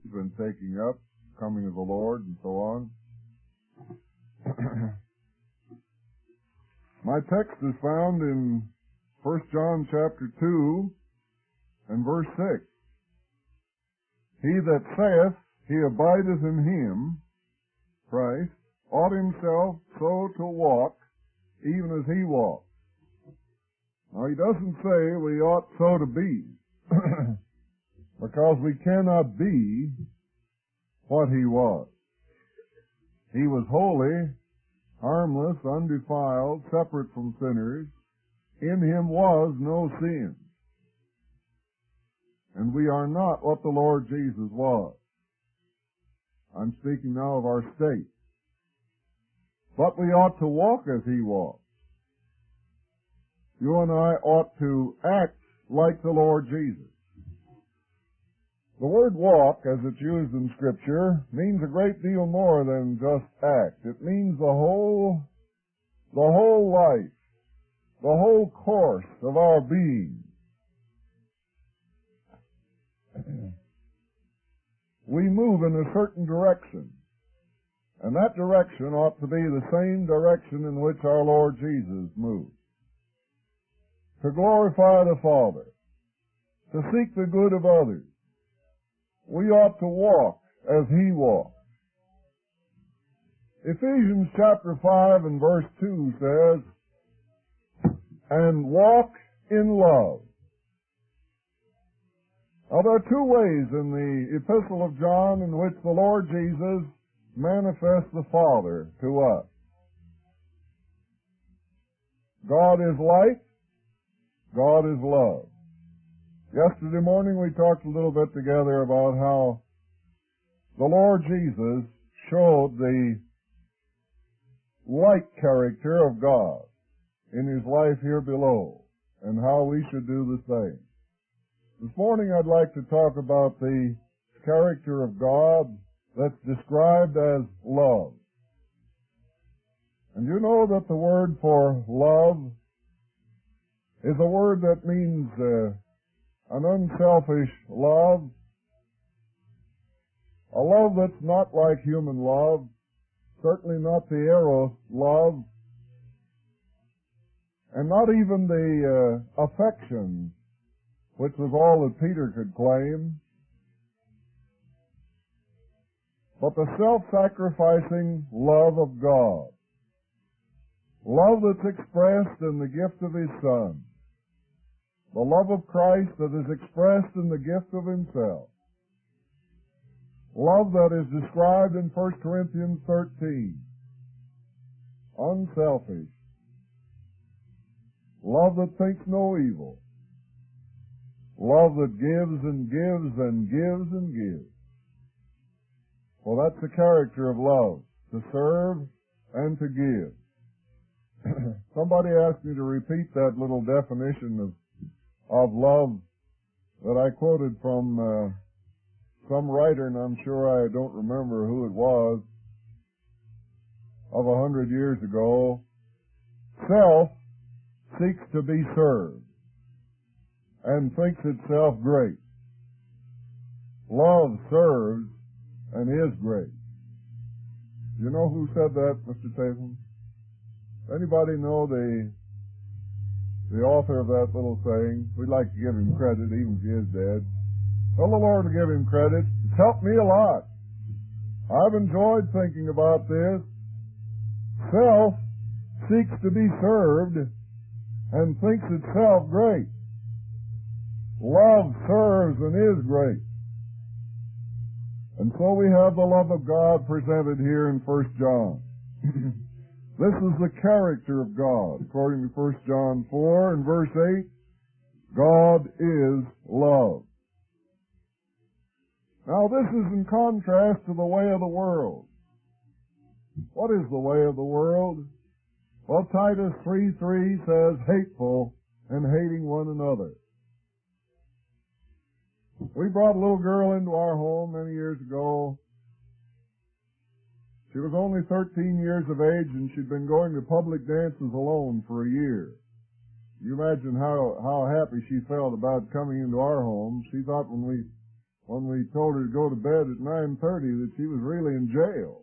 you've been taking up, coming of the Lord and so on. My text is found in 1 John chapter 2 and verse 6. He that saith he abideth in him, Christ, ought himself so to walk, even as he walked. Now, he doesn't say we ought so to be, because we cannot be what he was. He was holy, harmless, undefiled, separate from sinners. In him was no sin. And we are not what the Lord Jesus was. I'm speaking now of our state. But we ought to walk as he walked. You and I ought to act like the Lord Jesus. The word walk, as it's used in Scripture, means a great deal more than just act. It means the whole life, the whole course of our being. We move in a certain direction, and that direction ought to be the same direction in which our Lord Jesus moved. To glorify the Father, to seek the good of others, we ought to walk as he walked. Ephesians chapter 5 and verse 2 says, and walk in love. Now, there are two ways in the Epistle of John in which the Lord Jesus manifests the Father to us. God is light. God is love. Yesterday morning we talked a little bit together about how the Lord Jesus showed the light character of God in his life here below, and how we should do the same. This morning I'd like to talk about the character of God that's described as love. And you know that the word for love is a word that means an unselfish love, a love that's not like human love, certainly not the eros love, and not even the affection, which was all that Peter could claim, but the self-sacrificing love of God, love that's expressed in the gift of his Son, the love of Christ that is expressed in the gift of himself, love that is described in 1 Corinthians 13, unselfish, love that thinks no evil, love that gives and gives and gives and gives. Well, that's the character of love, to serve and to give. Somebody asked me to repeat that little definition of love that I quoted from some writer, and I'm sure I don't remember who it was, of 100 years ago. Self seeks to be served and thinks itself great. Love serves and is great. You know who said that, Mr. Tatham? Anybody know the author of that little saying? We'd like to give him credit, even if he is dead. Tell the Lord to give him credit. It's helped me a lot. I've enjoyed thinking about this. Self seeks to be served and thinks itself great. Love serves and is great. And so we have the love of God presented here in 1 John. This is the character of God. According to 1 John 4 and verse 8, God is love. Now this is in contrast to the way of the world. What is the way of the world? Well, Titus 3:3 says, hateful and hating one another. We brought a little girl into our home many years ago. She was only 13 years of age, and she'd been going to public dances alone for a year. You imagine how happy she felt about coming into our home. She thought when when we told her to go to bed at 9:30 that she was really in jail.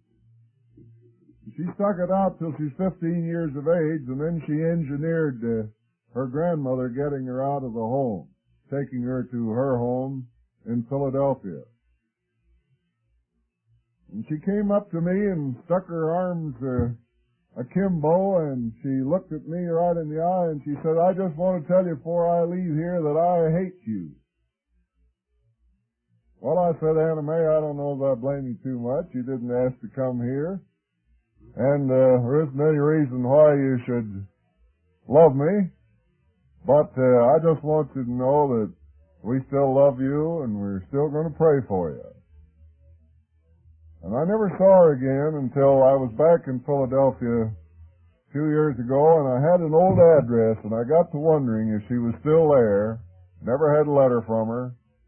She stuck it out till she's 15 years of age, and then she engineered her grandmother getting her out of the home, taking her to her home in Philadelphia. And she came up to me and stuck her arms akimbo, and she looked at me right in the eye, and she said, "I just want to tell you before I leave here that I hate you." Well, I said, "Anna Mae, I don't know if I blame you too much. You didn't ask to come here. And there isn't any reason why you should love me. But I just want you to know that we still love you and we're still going to pray for you." And I never saw her again until I was back in Philadelphia a few years ago, and I had an old address, and I got to wondering if she was still there. Never had a letter from her.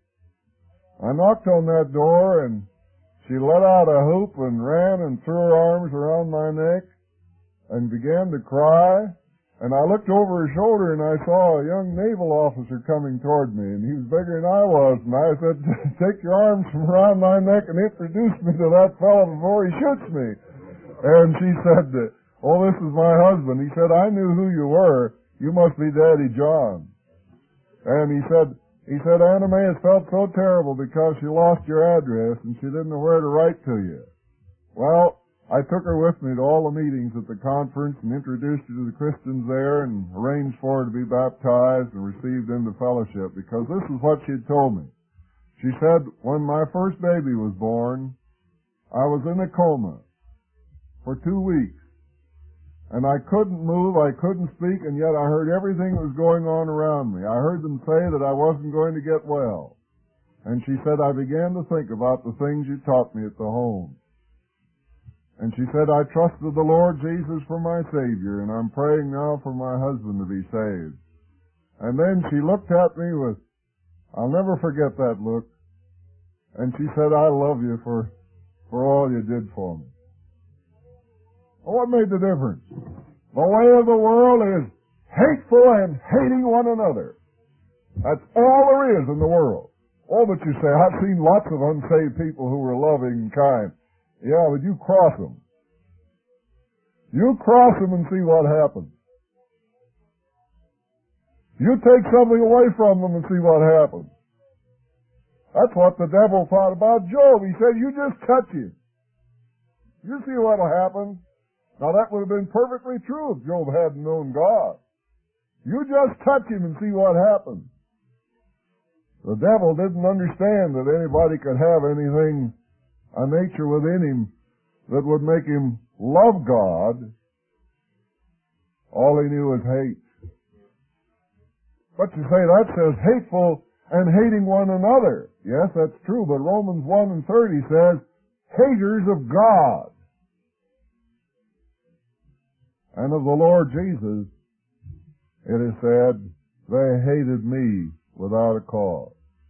I knocked on that door, and she let out a whoop and ran and threw her arms around my neck and began to cry. And I looked over her shoulder and I saw a young naval officer coming toward me, and he was bigger than I was. And I said, "Take your arms from around my neck and introduce me to that fellow before he shoots me." And she said, "Oh, this is my husband." He said, "I knew who you were. You must be Daddy John." And he said, "Anna Mae has felt so terrible because she lost your address and she didn't know where to write to you." Well, I took her with me to all the meetings at the conference and introduced her to the Christians there and arranged for her to be baptized and received into fellowship, because this is what she had told me. She said, "When my first baby was born, I was in a coma for 2 weeks. And I couldn't move, I couldn't speak, and yet I heard everything that was going on around me. I heard them say that I wasn't going to get well." And she said, "I began to think about the things you taught me at the home." And she said, "I trusted the Lord Jesus for my Savior, and I'm praying now for my husband to be saved." And then she looked at me with, I'll never forget that look, and she said, "I love you for all you did for me." Well, what made the difference? The way of the world is hateful and hating one another. That's all there is in the world. Oh, but you say, "I've seen lots of unsaved people who were loving and kind." Yeah, but you cross them. You cross them and see what happens. You take something away from them and see what happens. That's what the devil thought about Job. He said, "You just touch him. You see what'll happen." Now, that would have been perfectly true if Job hadn't known God. You just touch him and see what happens. The devil didn't understand that anybody could have anything, a nature within him that would make him love God. All he knew was hate. But you say, that says hateful and hating one another. Yes, that's true, but Romans 1:30 says, haters of God. And of the Lord Jesus, it is said, they hated me without a cause.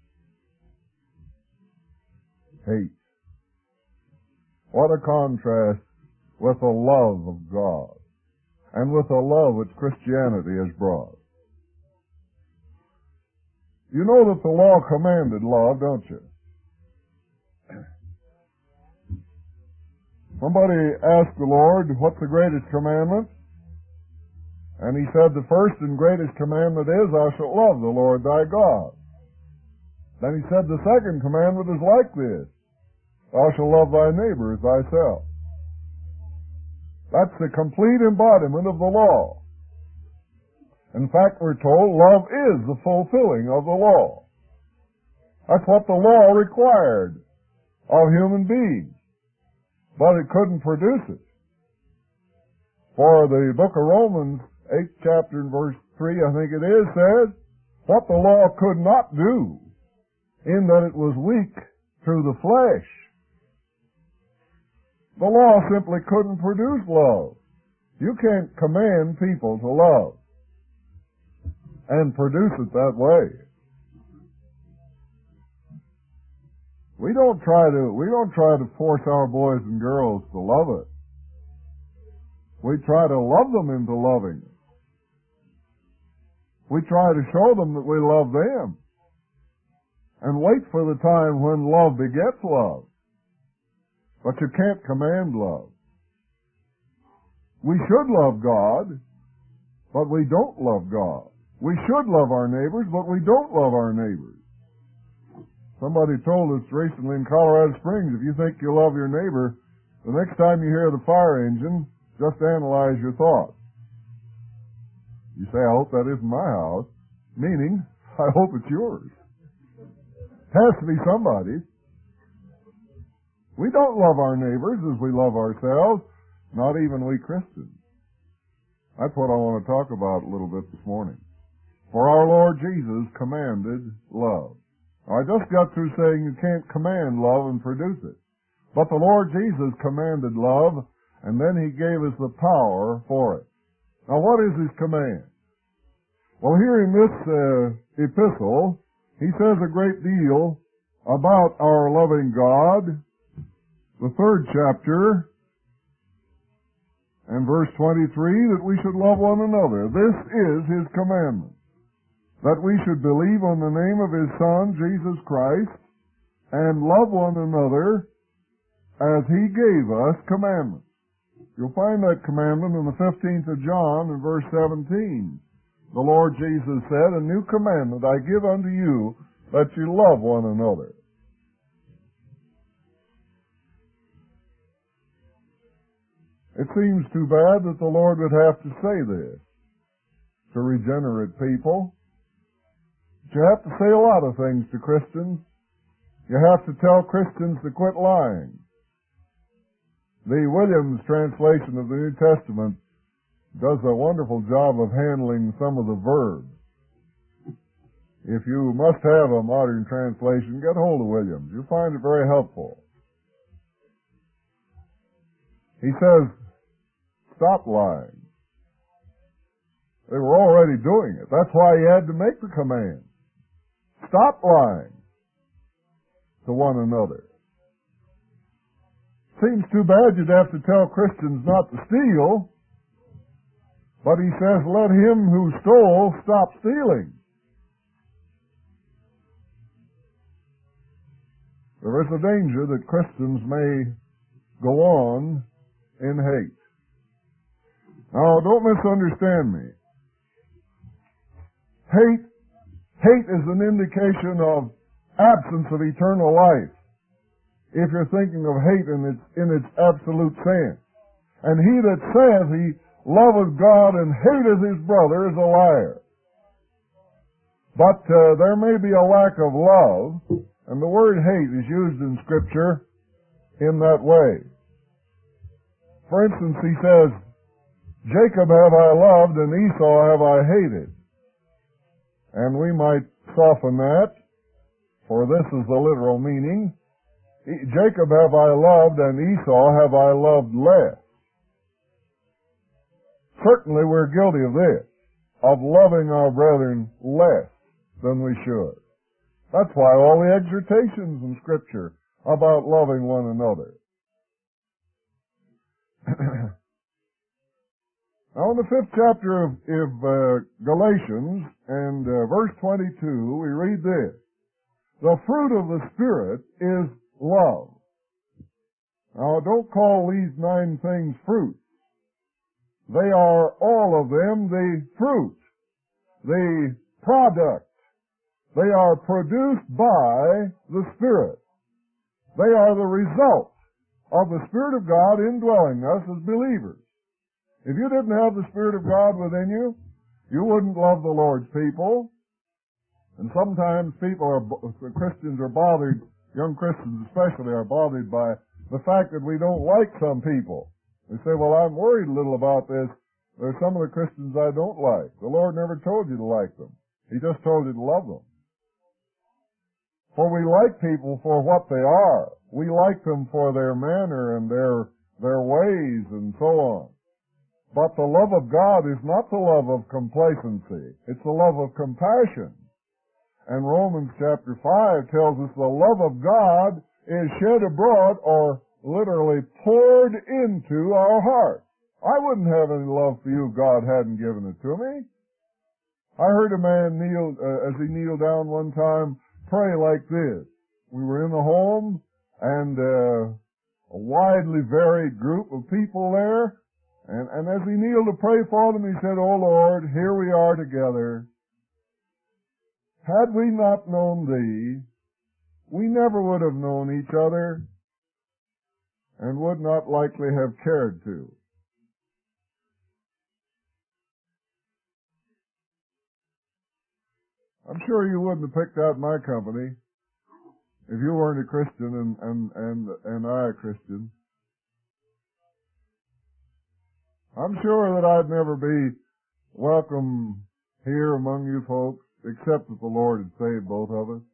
Hate. What a contrast with the love of God and with the love which Christianity has brought. You know that the law commanded love, don't you? Somebody asked the Lord, "What's the greatest commandment?" And he said, "The first and greatest commandment is, thou shalt love the Lord thy God." Then he said, "The second commandment is like this, thou shalt love thy neighbor as thyself." That's the complete embodiment of the law. In fact, we're told love is the fulfilling of the law. That's what the law required of human beings. But it couldn't produce it. For the book of Romans, 8th chapter and verse 3, I think it is, says, what the law could not do, in that it was weak through the flesh. The law simply couldn't produce love. You can't command people to love and produce it that way. We don't try to force our boys and girls to love it. We try to love them into loving it. We try to show them that we love them. and wait for the time when love begets love. But you can't command love. We should love God, but we don't love God. We should love our neighbors, but we don't love our neighbors. Somebody told us recently in Colorado Springs, if you think you love your neighbor, the next time you hear the fire engine, just analyze your thoughts. You say, I hope that isn't my house, meaning, I hope it's yours. Has to be somebody's. We don't love our neighbors as we love ourselves, not even we Christians. That's what I want to talk about a little bit this morning. For our Lord Jesus commanded love. Now, I just got through saying you can't command love and produce it. But the Lord Jesus commanded love, and then He gave us the power for it. Now, what is His command? Well, here in this epistle, he says a great deal about our loving God. The 3rd chapter, and verse 23, that we should love one another. This is His commandment, that we should believe on the name of His Son, Jesus Christ, and love one another as He gave us commandments. You'll find that commandment in the 15th of John in verse 17. The Lord Jesus said, a new commandment I give unto you, that you love one another. It seems too bad that the Lord would have to say this to regenerate people. But you have to say a lot of things to Christians. You have to tell Christians to quit lying. The Williams translation of the New Testament does a wonderful job of handling some of the verbs. If you must have a modern translation, get hold of Williams. You'll find it very helpful. He says, stop lying. They were already doing it. That's why He had to make the command. Stop lying to one another. Seems too bad you'd have to tell Christians not to steal, but He says, let him who stole stop stealing. There is a danger that Christians may go on in hate. Now, don't misunderstand me. Hate is an indication of absence of eternal life, if you're thinking of hate in its absolute sense. And he that says he loveth God and hateth his brother is a liar. But there may be a lack of love, and the word hate is used in Scripture in that way. For instance, he says, Jacob have I loved, and Esau have I hated. And we might soften that, for this is the literal meaning. Jacob have I loved, and Esau have I loved less. Certainly we're guilty of this, of loving our brethren less than we should. That's why all the exhortations in Scripture about loving one another. Now in the 5th chapter of Galatians and verse 22, we read this. The fruit of the Spirit is love. Now don't call these 9 things fruit. They are all of them the fruit, the product. They are produced by the Spirit. They are the result of the Spirit of God indwelling us as believers. If you didn't have the Spirit of God within you, you wouldn't love the Lord's people. And sometimes Christians are bothered, young Christians especially, are bothered by the fact that we don't like some people. They say, well, I'm worried a little about this. There's some of the Christians I don't like. The Lord never told you to like them. He just told you to love them. For we like people for what they are. We like them for their manner and their ways and so on. But the love of God is not the love of complacency. It's the love of compassion. And Romans chapter 5 tells us the love of God is shed abroad, or literally poured into our hearts. I wouldn't have any love for you if God hadn't given it to me. I heard a man kneel, as he kneeled down one time, pray like this. We were in the home, and a widely varied group of people there, and as he kneeled to pray for them, he said, "O Lord, here we are together. Had we not known Thee, we never would have known each other, and would not likely have cared to." I'm sure you wouldn't have picked out my company if you weren't a Christian and I a Christian. I'm sure that I'd never be welcome here among you folks, except that the Lord had saved both of us.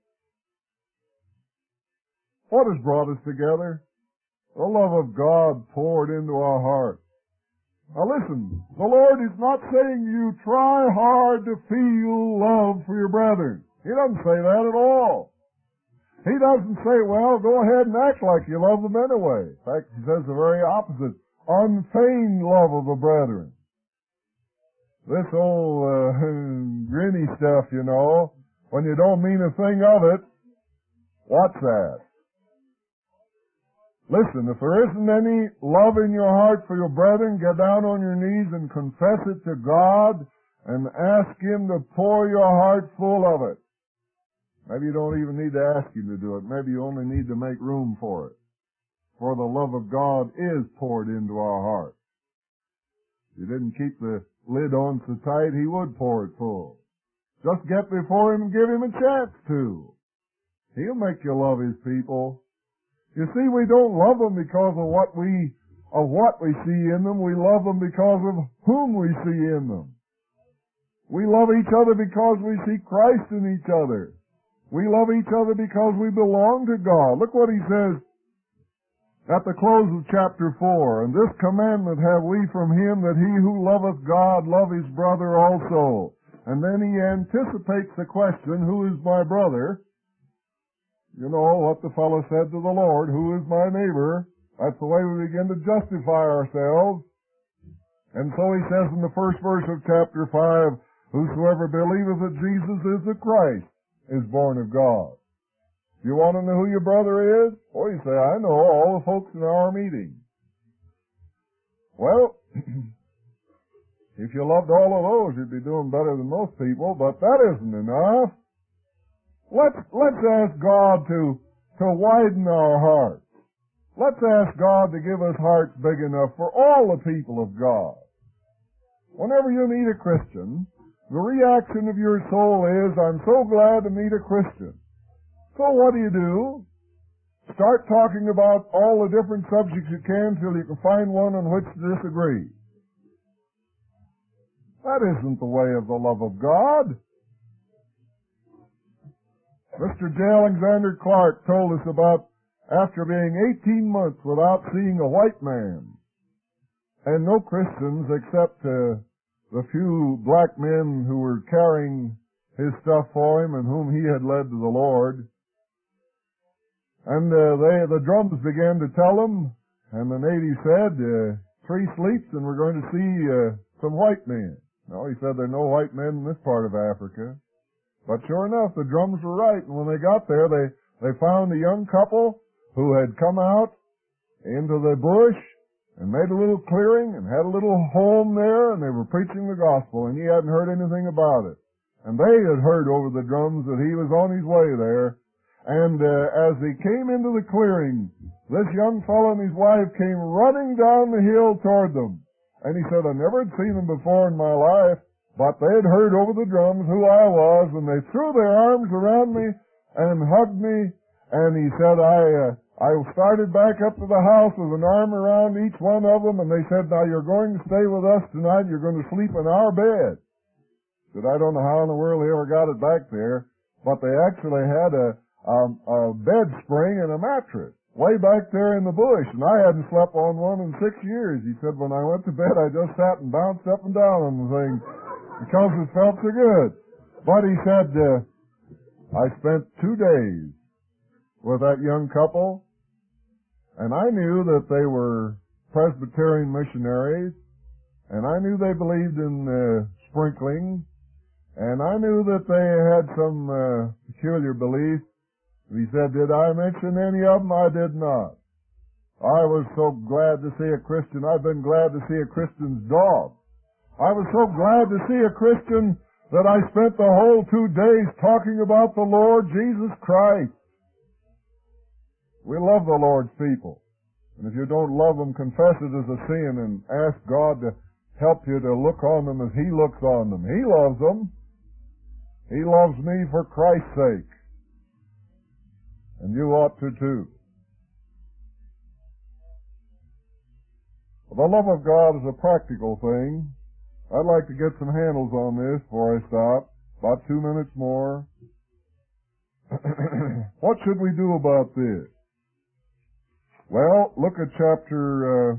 What has brought us together? The love of God poured into our hearts. Now listen, the Lord is not saying you try hard to feel love for your brethren. He doesn't say that at all. He doesn't say, well, go ahead and act like you love them anyway. In fact, he says the very opposite. Unfeigned love of the brethren. This old grinny stuff, you know, when you don't mean a thing of it, what's that? Listen, if there isn't any love in your heart for your brethren, get down on your knees and confess it to God and ask Him to pour your heart full of it. Maybe you don't even need to ask Him to do it. Maybe you only need to make room for it. For the love of God is poured into our hearts. If you didn't keep the lid on so tight, He would pour it full. Just get before Him and give Him a chance to. He'll make you love His people. You see, we don't love them because of what we see in them. We love them because of whom we see in them. We love each other because we see Christ in each other. We love each other because we belong to God. Look what He says at the close of chapter 4. "And this commandment have we from Him, that he who loveth God love his brother also." And then He anticipates the question, who is my brother? You know what the fellow said to the Lord, who is my neighbor? That's the way we begin to justify ourselves. And so He says in the first verse of chapter 5, "Whosoever believeth that Jesus is the Christ is born of God." You want to know who your brother is? Or you say, "I know all the folks in our meeting." Well, if you loved all of those, you'd be doing better than most people, but that isn't enough. Let's ask God to widen our hearts. Let's ask God to give us hearts big enough for all the people of God. Whenever you meet a Christian, the reaction of your soul is, "I'm so glad to meet a Christian." So what do? Start talking about all the different subjects you can till you can find one on which to disagree. That isn't the way of the love of God. Mr. J. Alexander Clark told us about after being 18 months without seeing a white man, and no Christians except the few black men who were carrying his stuff for him and whom he had led to the Lord. And the drums began to tell him, and the native said, 3 sleeps and we're going to see some white men. No, he said, there are no white men in this part of Africa. But sure enough, the drums were right, and when they got there, they found a young couple who had come out into the bush and made a little clearing and had a little home there, and they were preaching the gospel, and he hadn't heard anything about it. And they had heard over the drums that he was on his way there. And as he came into the clearing, this young fellow and his wife came running down the hill toward them. And he said, "I never had seen them before in my life, but they had heard over the drums who I was, and they threw their arms around me and hugged me." And he said, I started back up to the house with an arm around each one of them, and they said, "Now you're going to stay with us tonight. You're going to sleep in our bed." I said, "I don't know how in the world they ever got it back there, but they actually had a bed spring and a mattress way back there in the bush, and I hadn't slept on one in 6 years." He said, "When I went to bed, I just sat and bounced up and down on the thing because it felt so good." But he said, I spent 2 days with that young couple, and I knew that they were Presbyterian missionaries, and I knew they believed in sprinkling, and I knew that they had some peculiar belief He said, did I mention any of them? I did not. I was so glad to see a Christian. I've been glad to see a Christian's dog. I was so glad to see a Christian that I spent the whole 2 days talking about the Lord Jesus Christ. We love the Lord's people. And if you don't love them, confess it as a sin and ask God to help you to look on them as He looks on them. He loves them. He loves me for Christ's sake. And you ought to too. The love of God is a practical thing. I'd like to get some handles on this before I stop. About 2 minutes more. What should we do about this? Well, look at chapter...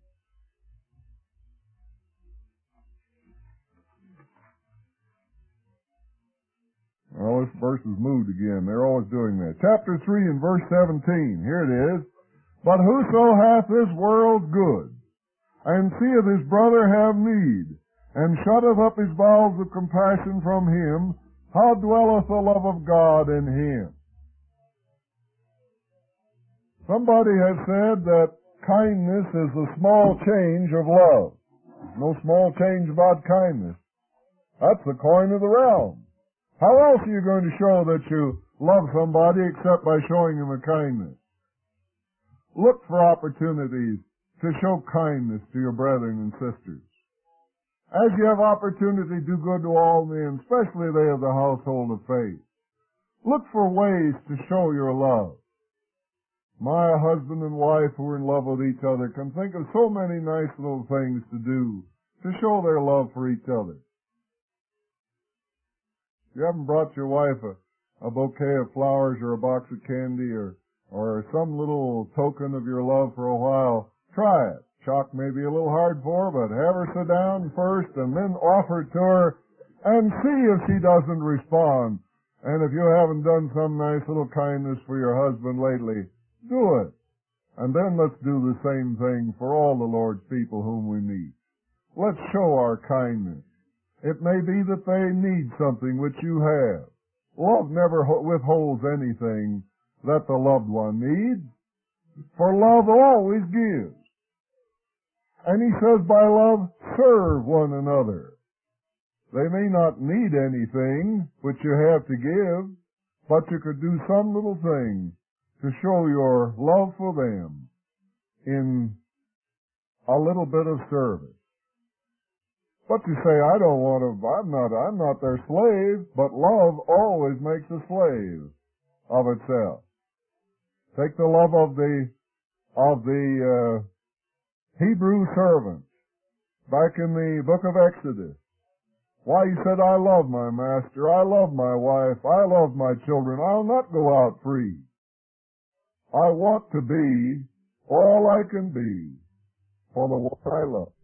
well, this verse is moved again. They're always doing that. Chapter 3 and verse 17. Here it is. But whoso hath this world's good, and seeth his brother have need, and shutteth up his bowels of compassion from him, how dwelleth the love of God in him? Somebody has said that kindness is the small change of love. No small change about kindness. That's the coin of the realm. How else are you going to show that you love somebody except by showing them a kindness? Look for opportunities to show kindness to your brethren and sisters. As you have opportunity, do good to all men, especially they of the household of faith. Look for ways to show your love. My husband and wife who are in love with each other can think of so many nice little things to do to show their love for each other. If you haven't brought your wife a bouquet of flowers or a box of candy or some little token of your love for a while, try it. Chalk may be a little hard for her, but have her sit down first and then offer it to her and see if she doesn't respond. And if you haven't done some nice little kindness for your husband lately, do it. And then let's do the same thing for all the Lord's people whom we meet. Let's show our kindness. It may be that they need something which you have. Love never withholds anything that the loved one needs, for love always gives. And he says, by love, serve one another. They may not need anything which you have to give, but you could do some little thing to show your love for them in a little bit of service. But you say, I'm not their slave, but love always makes a slave of itself. Take the love of the Hebrew servants back in the book of Exodus. Why, he said, I love my master, I love my wife, I love my children, I'll not go out free. I want to be all I can be for the one I love.